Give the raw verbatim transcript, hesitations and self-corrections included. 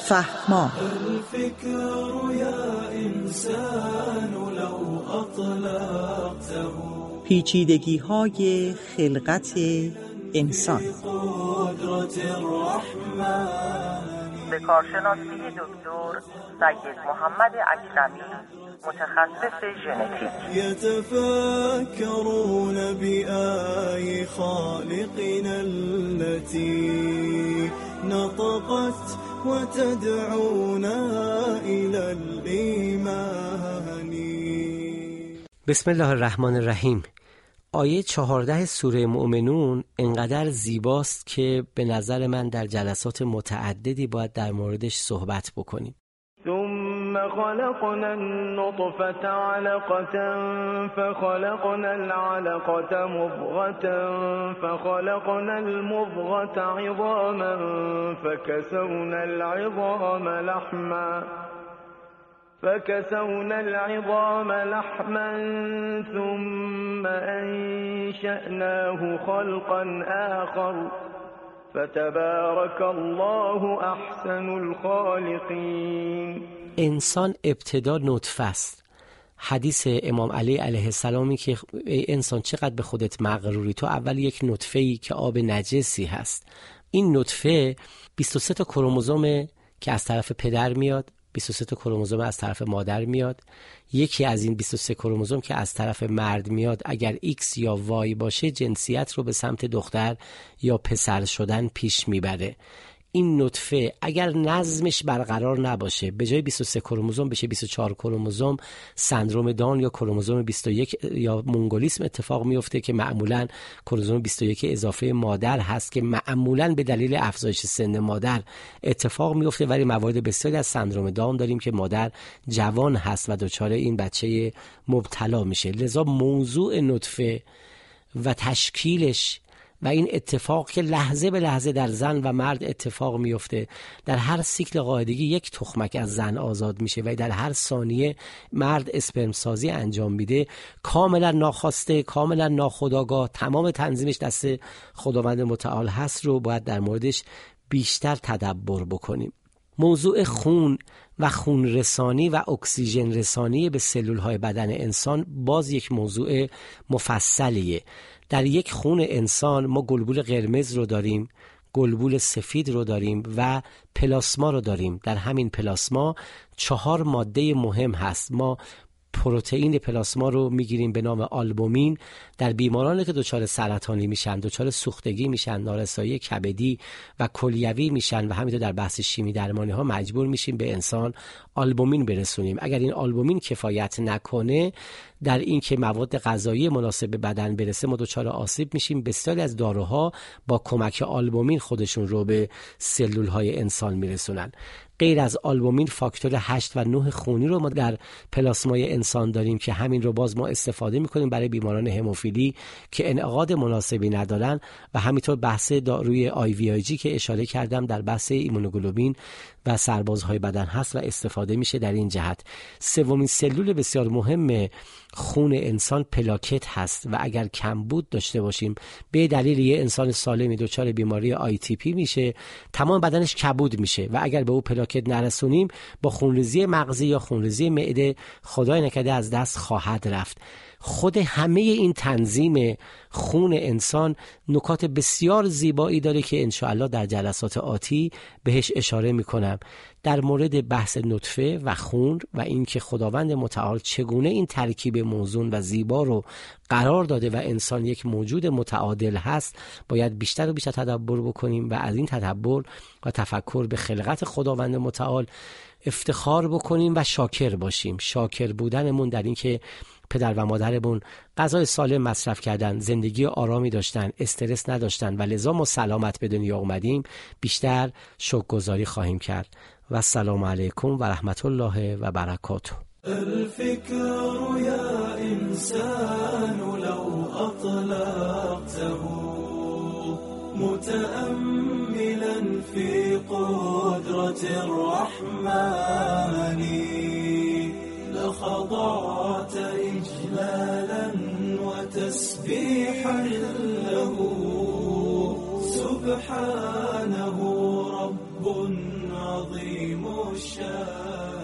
فهمان. الفكر یا انسان لو اطلقته، پیچیدگی های خلقت انسان. به کارشناسی دکتر سید محمد اکرمی، متخصص ژنتیک. یتفکرون بآی خالقنا التي نطقت وتدعونا إلى الإيمان. بسم الله الرحمن الرحیم. آیه چهارده سوره مؤمنون انقدر زیباست که به نظر من در جلسات متعددی باید در موردش صحبت بکنیم. ثم خلقنا النطفة علقة فخلقنا العلقة مضغة فخلقنا المضغة عظاما فكسونا العظام لحما فكسونا العظام لحما ثم أنشأناه خلقا آخر فتبارك الله احسن الخالقین. انسان ابتدا نطفه است. حدیث امام علی علیه السلامی که ای انسان چقدر به خودت مغروری، تو اول یک نطفه‌ای که آب نجسی هست. این نطفه بیست و سه تا کروموزوم که از طرف پدر میاد، بیست و سه تا کروموزوم از طرف مادر میاد. یکی از این بیست و سه کروموزوم که از طرف مرد میاد اگر ایکس یا وای باشه جنسیت رو به سمت دختر یا پسر شدن پیش میبره. این نطفه اگر نظمش برقرار نباشه، به جای بیست و سه کروموزوم بشه بیست و چهار کروموزوم، سندروم دان یا کروموزوم بیست و یک یا مونگولیسم اتفاق میفته که معمولاً کروموزوم بیست و یک اضافه مادر هست که معمولاً به دلیل افزایش سن مادر اتفاق میفته، ولی موارد بسیاری از سندروم دان داریم که مادر جوان هست و دچار این بچه مبتلا میشه. لذا موضوع نطفه و تشکیلش و این اتفاق که لحظه به لحظه در زن و مرد اتفاق میفته، در هر سیکل قاعدگی یک تخمک از زن آزاد میشه و در هر ثانیه مرد اسپرم سازی انجام میده، کاملا ناخواسته، کاملا ناخودآگاه، تمام تنظیمش دست خداوند متعال هست رو باید در موردش بیشتر تدبر بکنیم. موضوع خون و خون رسانی و اکسیژن رسانی به سلول های بدن انسان باز یک موضوع مفصلیه. در یک خون انسان ما گلبول قرمز رو داریم، گلبول سفید رو داریم و پلاسما رو داریم. در همین پلاسما چهار ماده مهم هست. ما پروتئین پلاسما رو میگیریم به نام آلبومین. در بیمارانی که دچار سرطانی میشن، دچار سوختگی میشن، نارسایی کبدی و کلیوی میشن و همینطور در بحث شیمی درمانی ها مجبور میشیم به انسان آلبومین برسونیم. اگر این آلبومین کفایت نکنه در این که مواد غذایی مناسب به بدن برسه، ما دچار آسیب میشیم. بسیاری از داروها با کمک آلبومین خودشون رو به سلول های انسان میرسونن. غیر از آلبومین فاکتور هشت و نه خونی رو ما در پلاسمای انسان داریم که همین رو باز ما استفاده میکنیم برای بیماران هموفیلی که انعقاد مناسبی ندارن و همینطور بحث داروی آی وی آی جی که اشاره کردم در بحث ایمونوگلوبین و سربازهای بدن هست و استفاده میشه در این جهت. سومین سلول بسیار مهم خون انسان پلاکت هست و اگر کمبود داشته باشیم به دلیل یه انسان سالمی دچار بیماری آی تی پی میشه، تمام بدنش کبود میشه و اگر به او پلاکت نرسونیم با خونریزی مغزی یا خونریزی معده خدای نکرده از دست خواهد رفت. خود همه این تنظیم خون انسان نکات بسیار زیبایی داره که انشاءالله در جلسات آتی بهش اشاره میکنم در مورد بحث نطفه و خون و اینکه خداوند متعال چگونه این ترکیب موزون و زیبا رو قرار داده و انسان یک موجود متعادل هست. باید بیشتر و بیشتر تدبر بکنیم و از این تدبر و تفکر به خلقت خداوند متعال افتخار بکنیم و شاکر باشیم. شاکر بودنمون در این که پدر و مادرمون غذای سالم مصرف کردن، زندگی آرامی داشتن، استرس نداشتن و لذا ما سلامت به دنیا اومدیم، بیشتر شکرگزاری خواهیم کرد. و السلام علیکم و رحمت الله و برکاته. الفكر يا إنسان لو أطلقته متأملا في قدرة الرحمن لخضعت إجلالا وتسبيحا له سبحانه رب عظيم الشان